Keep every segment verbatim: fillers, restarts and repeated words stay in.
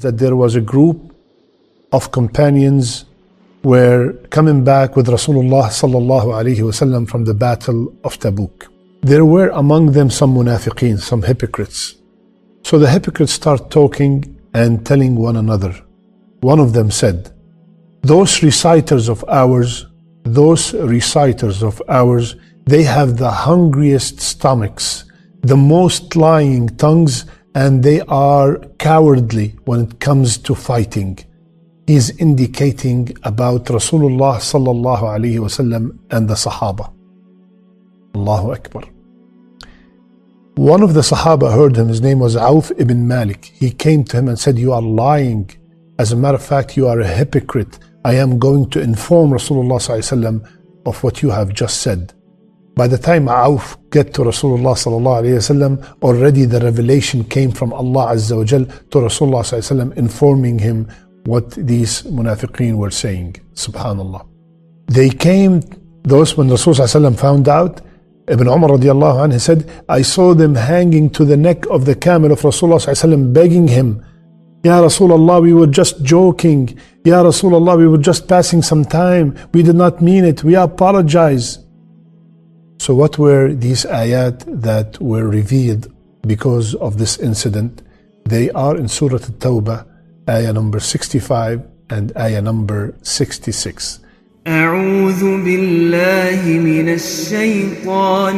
that there was a group of companions were coming back with Rasulullah sallallahu alaihi wasallam from the battle of Tabuk. There were among them some munafiqeen, some hypocrites. So the hypocrites start talking and telling one another. One of them said, those reciters of ours, those reciters of ours, they have the hungriest stomachs, the most lying tongues, and they are cowardly when it comes to fighting. He's indicating about Rasulullah sallallahu alaihi wasallam and the Sahaba. Allahu Akbar. One of the Sahaba heard him. His name was Auf ibn Malik. He came to him and said, you are lying. As a matter of fact, you are a hypocrite. I am going to inform Rasulullah sallallahu alaihi wasallam of what you have just said. By the time Auf get to Rasulullah sallallahu alaihi wasallam, already the revelation came from Allah Azza wa Jal to Rasulullah sallallahu alaihi wasallam, informing him what these munafiqeen were saying. Subhanallah. They came, those when Rasulullah sallallahu alaihi wasallam found out, Ibn Umar radiallahu anhu said, I saw them hanging to the neck of the camel of Rasulullah sallallahu alaihi wasallam, begging him, Ya Rasulullah, we were just joking. Ya Rasulullah, we were just passing some time. We did not mean it. We apologize. So what were these ayat that were revealed because of this incident? They are in Surah At-Tawbah, ayah number sixty-five and ayah number sixty-six. أعوذ بالله من الشيطان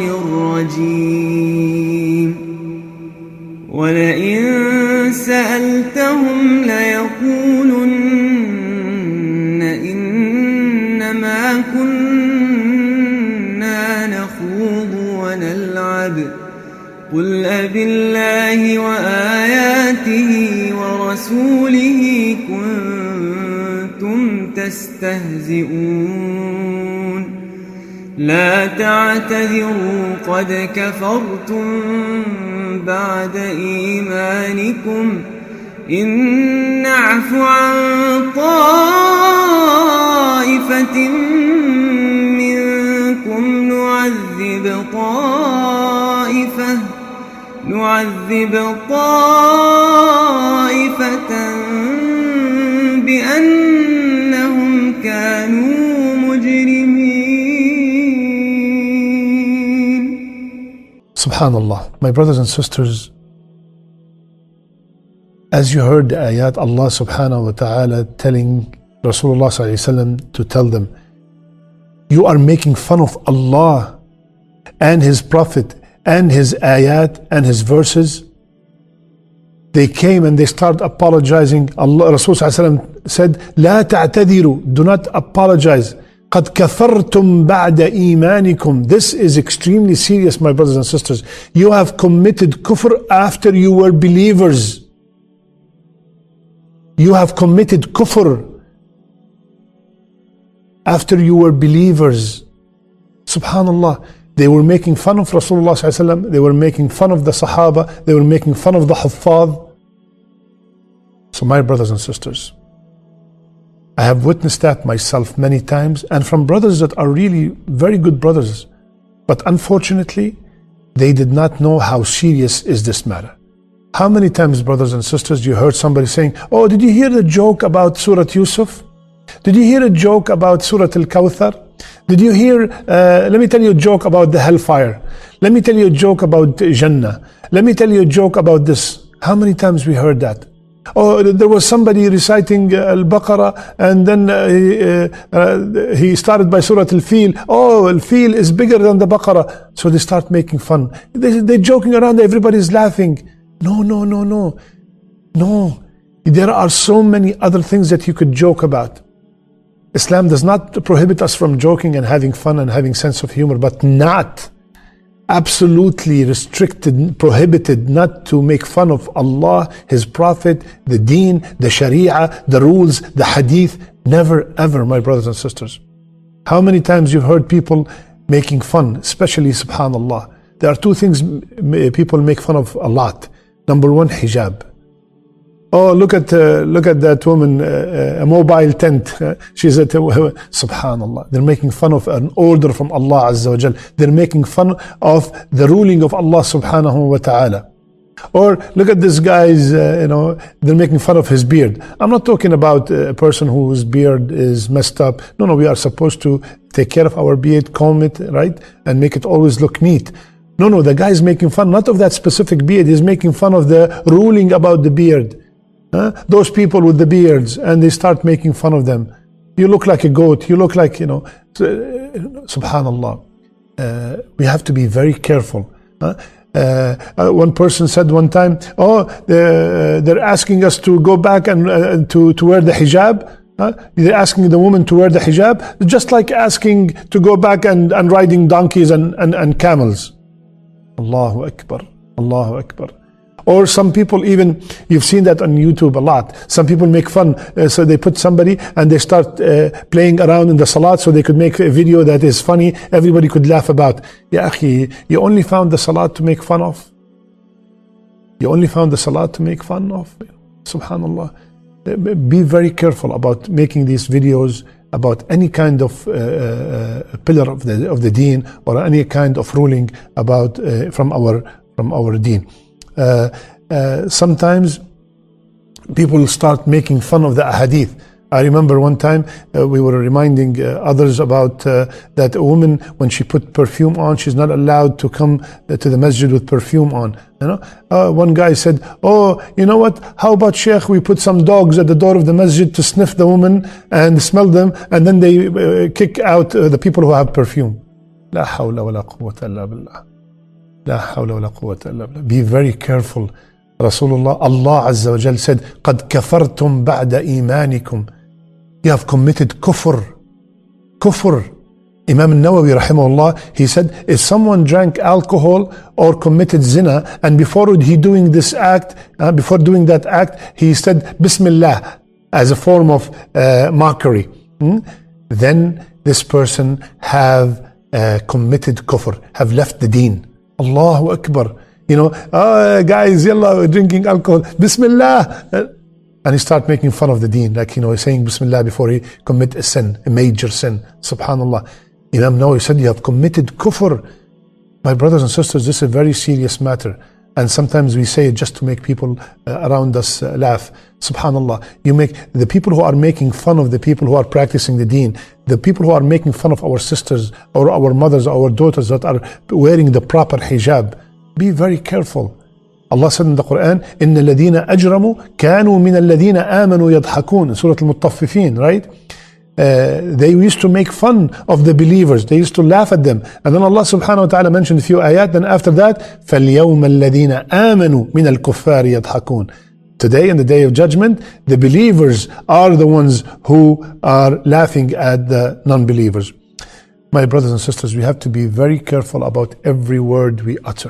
الرجيم ولئن سألتهم ليقولن إنما كنا نخوض ونلعب قل أبالله وآياته ورسوله كنتم تستهزئون لا تعتذروا قد كفرتم بعد إيمانكم إن نعف عن طائفة منكم نعذب طائفة نعذب طائفة بأنهم كانوا مجرمين. Subhanallah. My brothers and sisters, as you heard the ayat, Allah subhanahu wa ta'ala telling Rasulullah sallallahu alayhi wa sallam to tell them, you are making fun of Allah and His Prophet and His ayat and His verses. They came and they started apologizing. Allah, Rasulullah sallallahu alayhi wa sallam said, لا تعتذروا, do not apologize. قد كفرتم بعد إيمانكم. This is extremely serious, my brothers and sisters. You have committed kufr after you were believers. You have committed kufr after you were believers. Subhanallah. They were making fun of Rasulullah sallallahu alaihi wasallam. They were making fun of the Sahaba. They were making fun of the Huffaz. So my brothers and sisters, I have witnessed that myself many times, and from brothers that are really very good brothers. But unfortunately, they did not know how serious is this matter. How many times, brothers and sisters, you heard somebody saying, oh, did you hear the joke about Surah Yusuf? Did you hear a joke about Surah Al-Kawthar? Did you hear, uh, let me tell you a joke about the hellfire. Let me tell you a joke about Jannah. Let me tell you a joke about this. How many times we heard that? Oh, there was somebody reciting uh, Al-Baqarah, and then uh, he, uh, uh, he started by Surah Al-Fil. Oh, Al-Fil is bigger than the Baqarah. So they start making fun. They, they're joking around, everybody's laughing. No, no, no, no. No. There are so many other things that you could joke about. Islam does not prohibit us from joking and having fun and having sense of humor, but not absolutely restricted, prohibited not to make fun of Allah, His Prophet, the Deen, the Sharia, the rules, the Hadith. Never ever, my brothers and sisters. How many times you've heard people making fun, especially subhanallah. There are two things people make fun of a lot. Number one, hijab. Oh, look at uh, look at that woman, uh, a mobile tent. Uh, she's at, uh, subhanallah. They're making fun of an order from Allah Azza wa Jal. They're making fun of the ruling of Allah subhanahu wa ta'ala. Or look at this guy's, uh, you know, they're making fun of his beard. I'm not talking about a person whose beard is messed up. No, no, we are supposed to take care of our beard, comb it, right? And make it always look neat. No, no, the guy is making fun, not of that specific beard. He's making fun of the ruling about the beard. Huh? Those people with the beards, and they start making fun of them. You look like a goat. You look like, you know, subhanallah. Uh, we have to be very careful. Huh? Uh, uh, one person said one time, oh, they're, they're asking us to go back and uh, to, to wear the hijab. Huh? They're asking the woman to wear the hijab, just like asking to go back and, and riding donkeys and, and, and camels. Allahu Akbar, Allahu Akbar. Or some people even, you've seen that on YouTube a lot. Some people make fun, uh, so they put somebody and they start uh, playing around in the salat so they could make a video that is funny, everybody could laugh about. Ya akhi, you only found the salat to make fun of? You only found the salat to make fun of? Subhanallah. Be very careful about making these videos about any kind of uh, uh, pillar of the of the deen or any kind of ruling about uh, from our from our deen. Uh, uh, sometimes people start making fun of the ahadith. I remember one time uh, we were reminding uh, others about uh, that a woman, when she put perfume on, she's not allowed to come uh, to the masjid with perfume on. You know, uh, one guy said, "Oh, you know what? How about Sheikh? We put some dogs at the door of the masjid to sniff the woman and smell them, and then they uh, kick out uh, the people who have perfume." La hawla wa la quwwata illa billah. La hawla wa la quwwata illa billah. Be very careful. Rasulullah, Allah Azza wa Jal said, قَدْ كَفَرْتُمْ بَعْدَ إِيمَانِكُمْ. You have committed kufr. Kufr. Imam al-Nawawi rahimahullah, he said, if someone drank alcohol or committed zina, and before he doing this act, uh, before doing that act, he said, Bismillah, as a form of uh, mockery, hmm? then this person have uh, committed kufr, have left the deen. Allahu Akbar. You know, oh, guys, yalla, we're drinking alcohol. Bismillah. And he start making fun of the deen, like, you know, saying Bismillah before he commit a sin, a major sin. Subhanallah. Imam Nawawi said, you have committed kufr. My brothers and sisters, this is a very serious matter. And sometimes we say it just to make people uh, around us uh, laugh. Subhanallah. You make the people who are making fun of the people who are practicing the deen, the people who are making fun of our sisters or our mothers, our daughters that are wearing the proper hijab. Be very careful. Allah said in the Quran, إِنَّ الَّذِينَ أَجْرَمُوا كَانُوا مِنَ الَّذِينَ آمَنُوا يَضْحَكُونَ in Surah Al-Mutaffifin, right? Uh, they used to make fun of the believers. They used to laugh at them. And then Allah subhanahu wa ta'ala mentioned a few ayat. Then after that, فَالْيَوْمَ الَّذِينَ آمَنُوا مِنَ الْكُفَّارِ يَضْحَكُونَ. Today, in the day of judgment, the believers are the ones who are laughing at the non-believers. My brothers and sisters, we have to be very careful about every word we utter.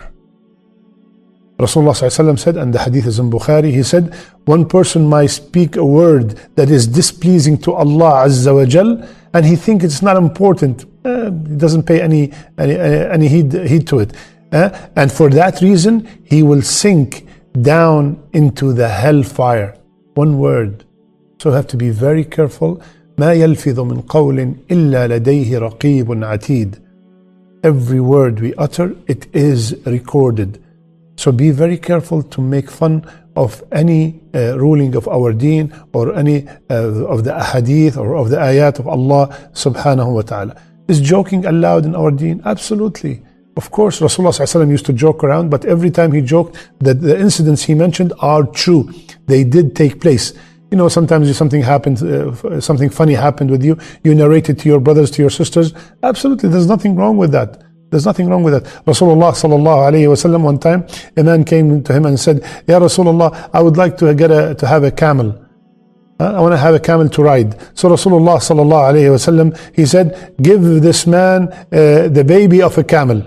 Rasulullah said, and the hadith is in Bukhari, he said, one person might speak a word that is displeasing to Allah Azza wa Jal, and he thinks it's not important. Uh, he doesn't pay any any, any heed, heed to it. Uh, and for that reason, he will sink down into the hellfire. One word. So we have to be very careful. ما يلفظ من قول إلا لديه رقيب عتيد. Every word we utter, it is recorded. So be very careful to make fun of any uh, ruling of our deen or any uh, of the ahadith or of the ayat of Allah subhanahu wa ta'ala. Is joking allowed in our deen? Absolutely. Of course, Rasulullah used to joke around, but every time he joked, that the incidents he mentioned are true. They did take place. You know, sometimes something happened, uh, something funny happened with you. You narrate it to your brothers, to your sisters. Absolutely, there's nothing wrong with that. There's nothing wrong with that. Rasulullah sallallahu alayhi wa sallam, one time, a man came to him and said, Ya Rasulullah, I would like to get a, to have a camel. Uh, I want to have a camel to ride. So Rasulullah sallallahu alayhi wa sallam, he said, give this man uh, the baby of a camel.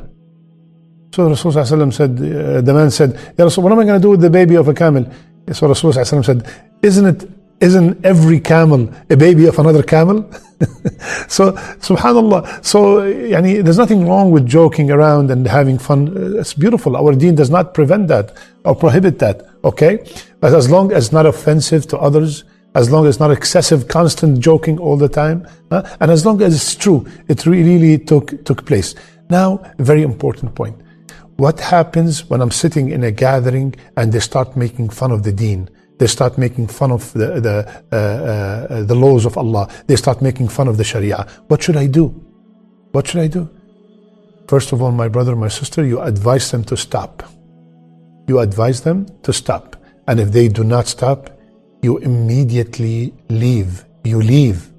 So Rasulullah sallallahu alayhi wa sallam said, uh, the man said, Ya Rasul, what am I going to do with the baby of a camel? So Rasulullah sallallahu alayhi wa sallam said, isn't it Isn't every camel a baby of another camel? So, subhanallah. So, yani, there's nothing wrong with joking around and having fun. It's beautiful. Our deen does not prevent that or prohibit that. Okay? But as long as it's not offensive to others, as long as it's not excessive, constant joking all the time, uh, and as long as it's true, it really took, took place. Now, a very important point. what happens when I'm sitting in a gathering and they start making fun of the deen? They start making fun of the the, uh, uh, the laws of Allah. They start making fun of the Sharia. What should I do? What should I do? First of all, my brother, my sister, you advise them to stop. You advise them to stop. And if they do not stop, you immediately leave. You leave.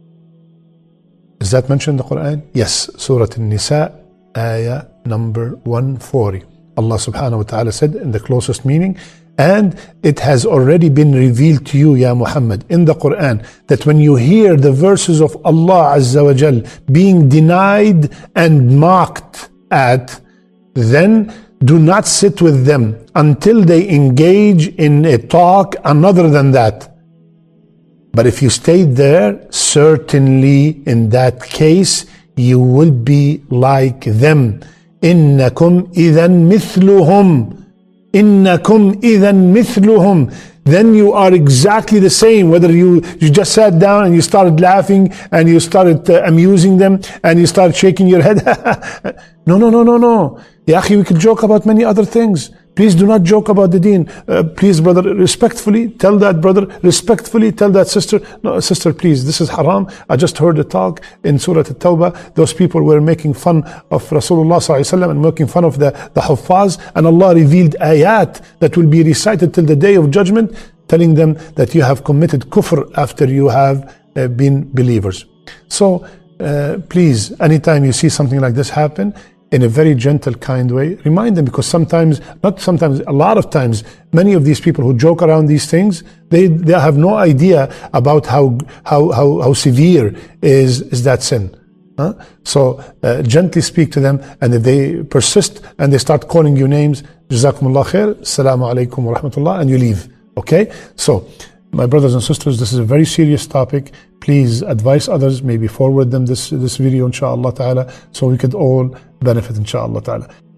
Is that mentioned in the Quran? Yes. Surah An-Nisa, ayah number one forty. Allah subhanahu wa ta'ala said in the closest meaning, and it has already been revealed to you, Ya Muhammad, in the Quran, that when you hear the verses of Allah Azza wa Jal being denied and mocked at, then do not sit with them until they engage in a talk another than that. But if you stayed there, certainly in that case, you will be like them. إِنَّكُمْ إِذًا مِثْلُهُمْ إِنَّكُمْ إِذًا مِثْلُهُمْ. Then you are exactly the same, whether you, you just sat down and you started laughing and you started uh, amusing them and you started shaking your head. No, no, no, no, no. Ya akhi, we could joke about many other things. Please do not joke about the deen. Uh, please, brother, respectfully tell that brother, respectfully tell that sister, no, sister, please, this is haram. I just heard a talk in Surah At-Tawbah. Those people were making fun of Rasulullah sallallahu alaihi wasallam and making fun of the, the Huffaz. And Allah revealed ayat that will be recited till the day of judgment, telling them that you have committed kufr after you have uh, been believers. So, uh, please, anytime you see something like this happen, in a very gentle, kind way, remind them, because sometimes, not sometimes, a lot of times, many of these people who joke around these things, they, they have no idea about how, how, how, how severe is, is that sin. Huh? So, uh, gently speak to them, and if they persist and they start calling you names, Jazakumullah khair, Assalamu alaikum wa rahmatullah, and you leave. Okay? So, my brothers and sisters, this is a very serious topic. Please advise others, maybe forward them this, this video, inshallah ta'ala, so we could all benefit, inshallah ta'ala.